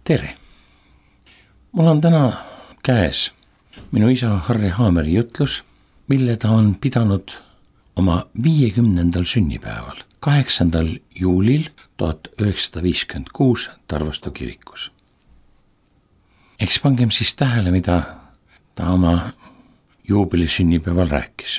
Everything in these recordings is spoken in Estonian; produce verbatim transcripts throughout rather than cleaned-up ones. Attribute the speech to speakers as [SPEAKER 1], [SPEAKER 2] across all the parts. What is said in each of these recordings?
[SPEAKER 1] tere! Mul on täna käes minu isa Harri Haameri jutlus, mille ta on pidanud oma viiekümnendal sünnipäeval, kaheksandal juulil tuhat üheksasada viiskümmend kuus Tarvastu kirikus. Eks pangem siis tähele, mida ta oma juubeli sünnipäeval rääkis.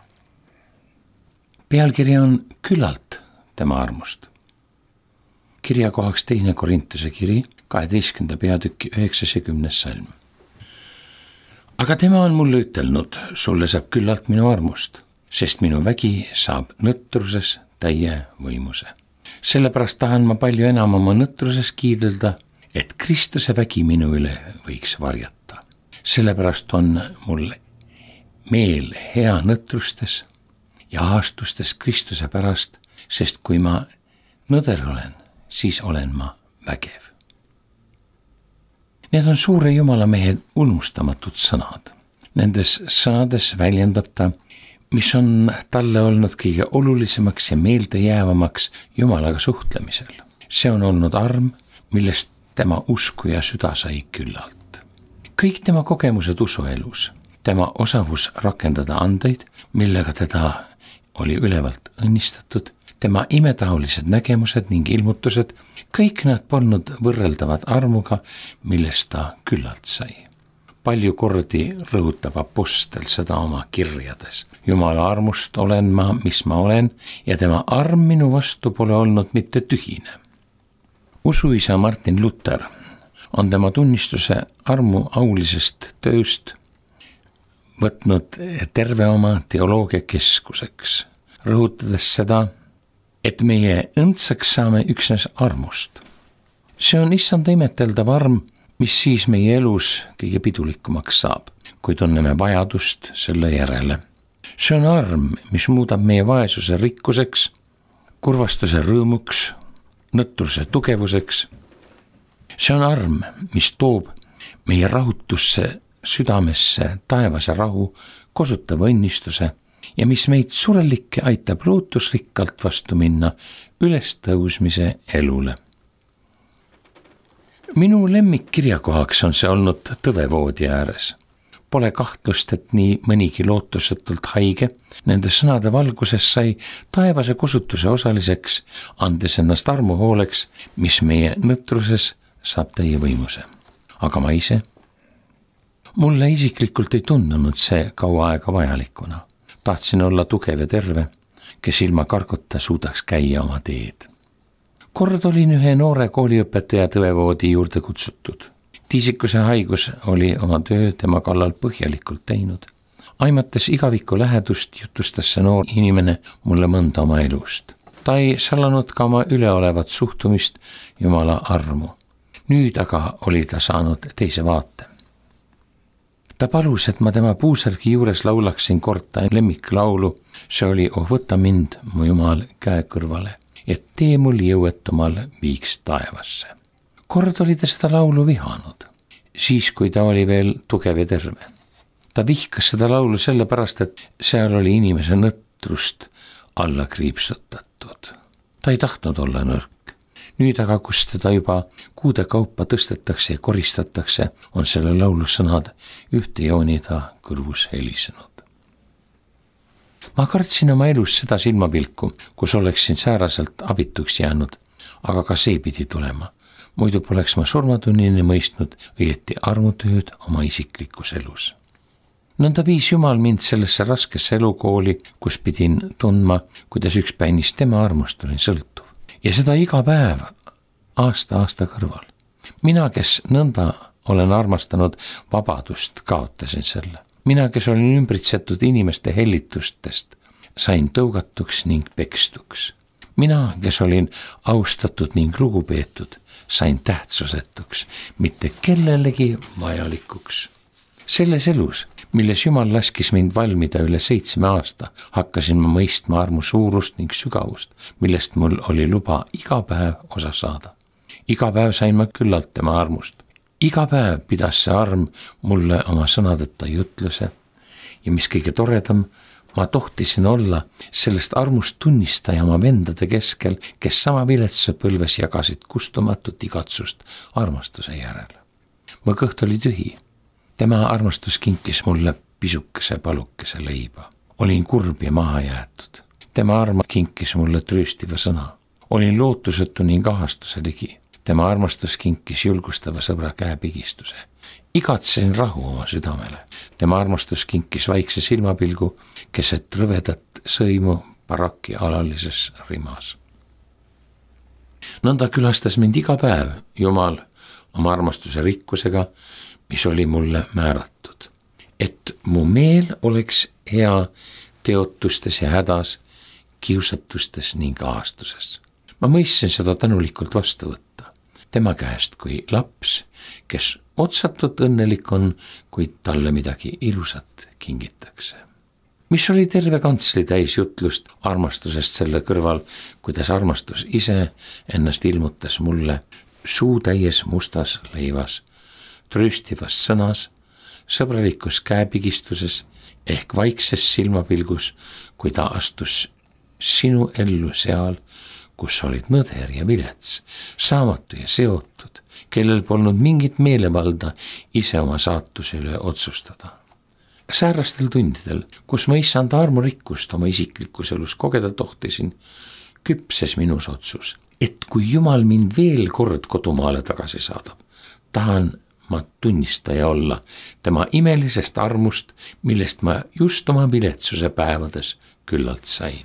[SPEAKER 1] Pealkiri on Küllalt tema armust. Kirja kohaks teine Korintuse kiri, kaheteistkümnenda peatüki üheksas ja kümnes salm. Aga tema on mulle ütelnud, sulle saab küllalt minu armust, sest minu vägi saab nõtruses täie võimuse. Sellepärast tahan ma palju enam oma nõtruses kiidelda, et Kristuse vägi minu üle võiks varjata. Sellepärast on mul meel hea nõtrustes ja aastustes Kristuse pärast, sest kui ma nõder olen, siis olen ma vägev. Need on suure Jumala mehe unustamatud sõnad. Nendes sõnades väljendab ta, mis on talle olnud kõige olulisemaks ja meelde jäävamaks Jumalaga suhtlemisel. See on olnud arm, millest tema usku ja süda sai küllalt. Kõik tema kogemused usuelus, tema osavus rakendada andeid, millega teda oli ülevalt õnnistatud, tema imetaolised nägemused ning ilmutused, kõik nad polnud võrreldavad armuga, millest ta küllalt sai. Palju kordi rõhutab apostel seda oma kirjades. Jumala armust olen ma, mis ma olen, ja tema arm minu vastu pole olnud mitte tühine. Usuisa Martin Luther on tema tunnistuse armu aulisest tööst võtnud terve oma teoloogia keskuseks, rõhutades seda, et meie õndsaks saame üksnes armust. See on issanda imeteldav arm, mis siis meie elus kõige pidulikumaks saab, kui tunneme vajadust selle järele. See on arm, mis muudab meie vaesuse rikkuseks, kurvastuse rõõmuks, nõtruse tugevuseks. See on arm, mis toob meie rahutusse südamesse taevase rahu, kosutava õnnistuse ja mis meid surelikke aitab lootusrikkalt vastu minna ülestõusmise elule. Minu lemmikkirja kohaks on see olnud tõvevoodi ääres. Pole kahtlust, et nii mõnigi lootusetult haige nende sõnade valguses sai taevase kosutuse osaliseks, andes ennast armu hooleks, mis meie nõtruses saab täie võimuse. Aga ma ise? Mulle isiklikult ei tundunud see kaua aega vajalikuna. Tahtsin olla tugev ja terve, kes ilma karguta suudaks käia oma teed. Kord olin ühe noore kooliõpetaja tõvevoodi juurde kutsutud. Tiisikuse haigus oli oma töö tema kallal põhjalikult teinud. Aimates igaviku lähedust jutustas see noor inimene mulle mõnda oma elust. Ta ei salanud ka oma üleolevat suhtumist Jumala armu. Nüüd aga oli ta saanud teise vaate. Ta palus, et ma tema puusärgi juures laulaksin korda lemmiklaulu. See oli Oh võta mind, mu Jumal, käe kõrvale, et tee mul jõuetumal viiks taevasse. Kord oli ta seda laulu vihanud, siis kui ta oli veel tugev ja terve. Ta vihkas seda laulu sellepärast, et seal oli inimese nõtrust alla kriipsutatud. Ta ei tahtnud olla nõrk. Nüüd aga, kus teda juba kuude kaupa tõstetakse ja koristatakse, on selle laulu sõnad ühte joonida kõrvus helisenud. Ma kartsin oma elus seda silmapilku, kus oleksin sääraselt abituks jäänud, aga ka see pidi tulema. Muidu poleks ma surmatunnini mõistnud õieti armutööd oma isiklikus elus. Nõnda viis Jumal mind sellesse raskesse elukooli, kus pidin tundma, kuidas üks päinist tema armust olin sõltuv. Ja seda iga päev, aasta aasta kõrval. Mina, kes nõnda olen armastanud vabadust, kaotasin selle. Mina, kes olin ümbritsetud inimeste hellitustest, sain tõugatuks ning pekstuks. Mina, kes olin austatud ning lugupeetud, sain tähtsusetuks, mitte kellelegi vajalikuks. Selles elus, milles Jumal laskis mind valmida üle seitsme aasta, hakkasin ma mõistma armu suurust ning sügavust, millest mul oli luba iga päev osa saada. Iga päev sain ma küllalt tema armust. Iga päev pidas see arm mulle oma sõnadeta jutluse ja mis kõige toredam, ma tohtisin olla sellest armust tunnistaja oma vendade keskel, kes sama viletsuse põlves jagasid kustumatut igatsust armastuse järele. Mu kõht oli tühi. Tema armastus kinkis mulle pisukese palukese leiba. Olin kurb ja maha jäetud. Tema arm kinkis mulle trööstiva sõna. Olin lootusetu ning ahastuse ligi. Tema armastus kinkis julgustava sõbra käepigistuse. Igatsesin rahu oma südamele. Tema armastus kinkis vaikse silmapilgu, keset rõvedat sõimu baraki alalises rimas. Nõnda külastas mind iga päev Jumal oma armastuse rikkusega, mis oli mulle määratud. Et mu meel oleks hea teotustes ja hädas, kiusatustes ning aastuses. Ma mõistsin seda tänulikult vastu võtta. Tema käest kui laps, kes otsatult õnnelik on, kuid talle midagi ilusat kingitakse. Mis oli terve kantsli täis jutlust armastusest selle kõrval, kuidas armastus ise ennast ilmutas mulle suutäies mustas leivas, trööstivas sõnas, sõbralikus käepigistuses ehk vaikses silmapilgus, kui ta astus sinu ellu seal, kus olid nõder ja vilets, saamatu ja seotud, kellel polnud mingit meelevalda ise oma saatuse üle otsustada. Säärastel tundidel, kus ma issand armurikkust oma isiklikus elus kogeda tohtisin, küpses minus otsus, et kui Jumal mind veel kord kodumaale tagasi saadab, tahan ma tunnistaja olla tema imelisest armust, millest ma just oma viletsuse päevades küllalt sain.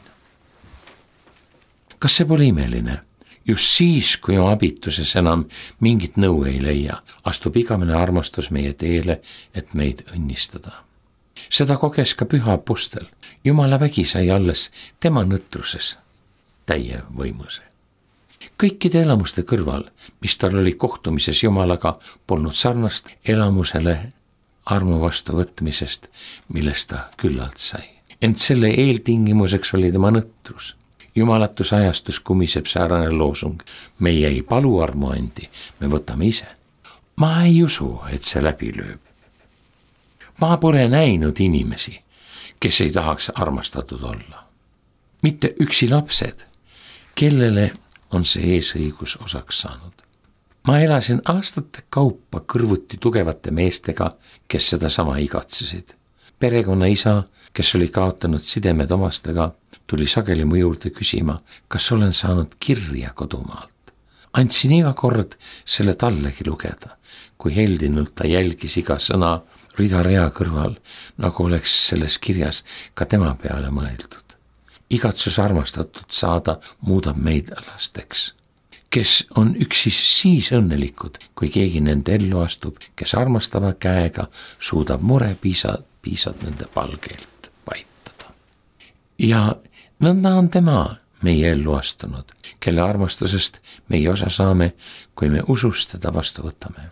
[SPEAKER 1] Kas see pole imeline? Just siis, kui oma abituses enam mingit nõu ei leia, astub igavene armastus meie teele, et meid õnnistada. Seda koges ka püha apostel. Jumala vägi sai alles tema nõtruses täie võimuse. Kõikide elamuste kõrval, mis tal oli kohtumises Jumalaga, polnud sarnast elamusele armu vastu võtmisest, millest ta küllalt sai. Ent selle eeltingimuseks oli tema nõtrus. Jumalatus ajastus kumiseb säärane loosung. Meie ei palu armu andi, me võtame ise. Ma ei usu, et see läbi lööb. Ma pole näinud inimesi, kes ei tahaks armastatud olla. Mitte üksi lapsed, kellele on see eesõigus osaks saanud. Ma elasin aastate kaupa kõrvuti tugevate meestega, kes seda sama igatsesid. Perekonna isa, kes oli kaotanud sidemed omastega, tuli sageli mu juurde küsima, kas olen saanud kirja kodumaalt. Andsin iga kord selle tallegi lugeda, kui heldinult ta jälgis iga sõna rida rea kõrval, nagu oleks selles kirjas ka tema peale mõeldud. Igatsus armastatud saada muudab meid lasteks, kes on üksi siis õnnelikud, kui keegi nende ellu astub, kes armastava käega suudab mure piisad, piisad nende palgelt paitada. Ja nõnda on tema meie ellu astunud, kelle armastusest meie osa saame, kui me usust teda vastu võtame.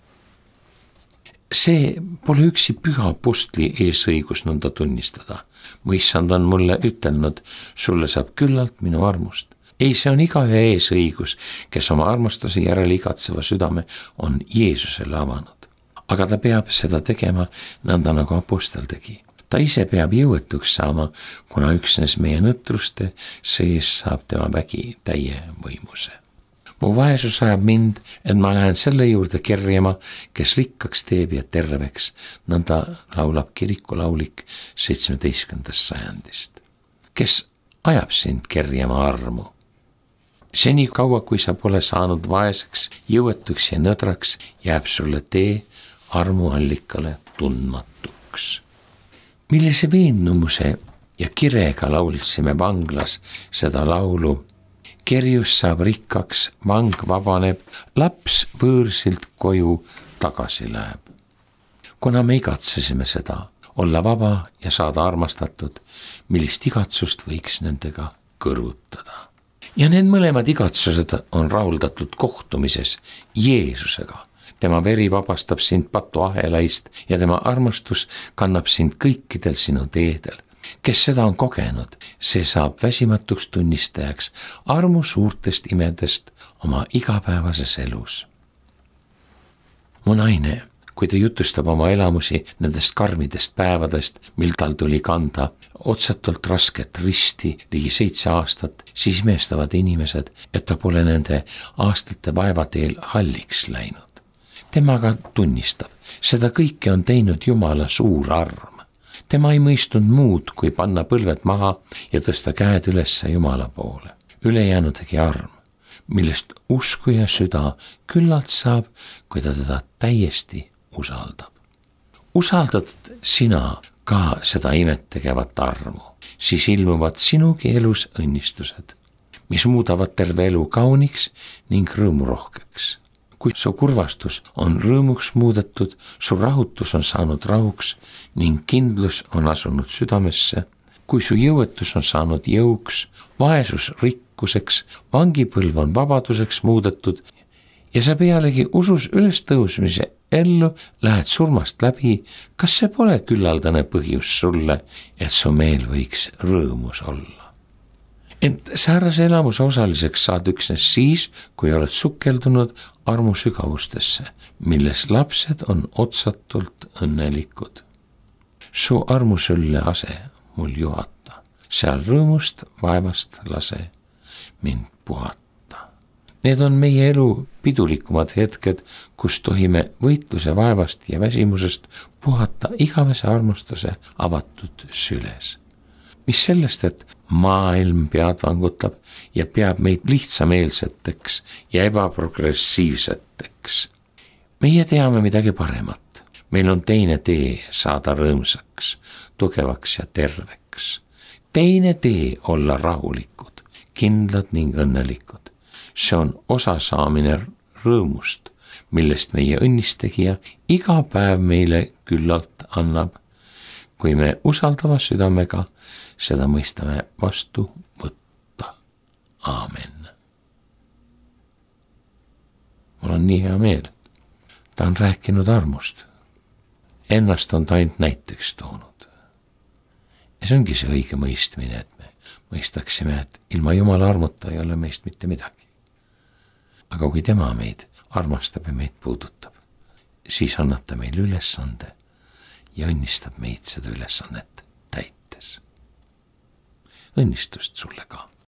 [SPEAKER 1] See pole üksi püha apostli eesõigus nõnda tunnistada. Mu issand on mulle ütelnud, sulle saab küllalt minu armust. Ei, see on igaühe eesõigus, kes oma armastuse järele igatseva südame on Jeesusele avanud. Aga ta peab seda tegema nõnda nagu apostel tegi. Ta ise peab jõuetuks saama, kuna üksnes meie nõtruste sees saab tema vägi täie võimuse. Mu vaesus ajab mind, et ma lähen selle juurde kerjama, kes rikkaks teeb ja terveks, nõnda laulab kirikulaulik seitsmeteistkümnendast sajandist. Kes ajab sind kerjama armu? Seni kaua, kui sa pole saanud vaeseks, jõuetuks ja nõdraks, jääb sulle tee armuallikale tundmatuks. Millise veendumuse ja kirega laulsime vanglas seda laulu. Kerjus saab rikkaks, vang vabaneb, laps võõrsilt koju tagasi läheb. Kuna me igatsesime seda, olla vaba ja saada armastatud, millist igatsust võiks nendega kõrvutada. Ja need mõlemad igatsused on rahuldatud kohtumises Jeesusega. Tema veri vabastab sind patuahelaist ja tema armastus kannab sind kõikidel sinu teedel. Kes seda on kogenud, see saab väsimatuks tunnistajaks armu suurtest imedest oma igapäevases elus. Mu naine, kui ta jutustab oma elamusi nendest karmidest päevadest, mil tal tuli kanda otsatult rasket risti ligi seitse aastat, siis imestavad inimesed, et ta pole nende aastate vaevateel halliks läinud. Temaga tunnistab, seda kõike on teinud Jumala suur arm. Tema ei mõistnud muud, kui panna põlved maha ja tõsta käed üles Jumala poole. Ülejäänu tegi arm, millest uskuja süda küllalt saab, kui ta teda täiesti usaldab. Usaldad sina ka seda imet tegevat armu, siis ilmuvad sinugi elus õnnistused, mis muudavad terve elu kauniks ning rõõmurohkeks. Kui su kurvastus on rõõmuks muudetud, su rahutus on saanud rahuks ning kindlus on asunud südamesse, kui su jõuetus on saanud jõuks, vaesus rikkuseks, vangipõlv on vabaduseks muudetud ja sa pealegi usus ülestõusmise ellu lähed surmast läbi, kas see pole küllaldane põhjus sulle, et su meel võiks rõõmus olla? Ent säärase elamuse osaliseks saad üksnes siis, kui oled sukeldunud armu sügavustesse, milles lapsed on otsatult õnnelikud. Su armusõlle ase mul juhata, seal rõõmust vaevast lase mind puhata. Need on meie elu pidulikumad hetked, kus tohime võitluse vaevast ja väsimusest puhata igavese armastuse avatud süles. Mis sellest, et maailm pead vangutab ja peab meid lihtsameelseteks ja ebaprogressiivseteks. Meie teame midagi paremat. Meil on teine tee saada rõõmsaks, tugevaks ja terveks. Teine tee olla rahulikud, kindlad ning õnnelikud. See on osasaamine rõõmust, millest meie õnnistegija iga päev meile küllalt annab. Kui me usaldava südamega seda mõistame vastu võtta. Aamen. Mul on nii hea meel. Ta on rääkinud armust. Ennast on ta ainult näiteks toonud. Ja see ongi see õige mõistmine, et me mõistaksime, et ilma Jumala armuta ei ole meist mitte midagi. Aga kui tema meid armastab ja meid puudutab, siis annab ta meil ülesande ja õnnistab meid seda ülesannet täites. Õnnistust sulle ka!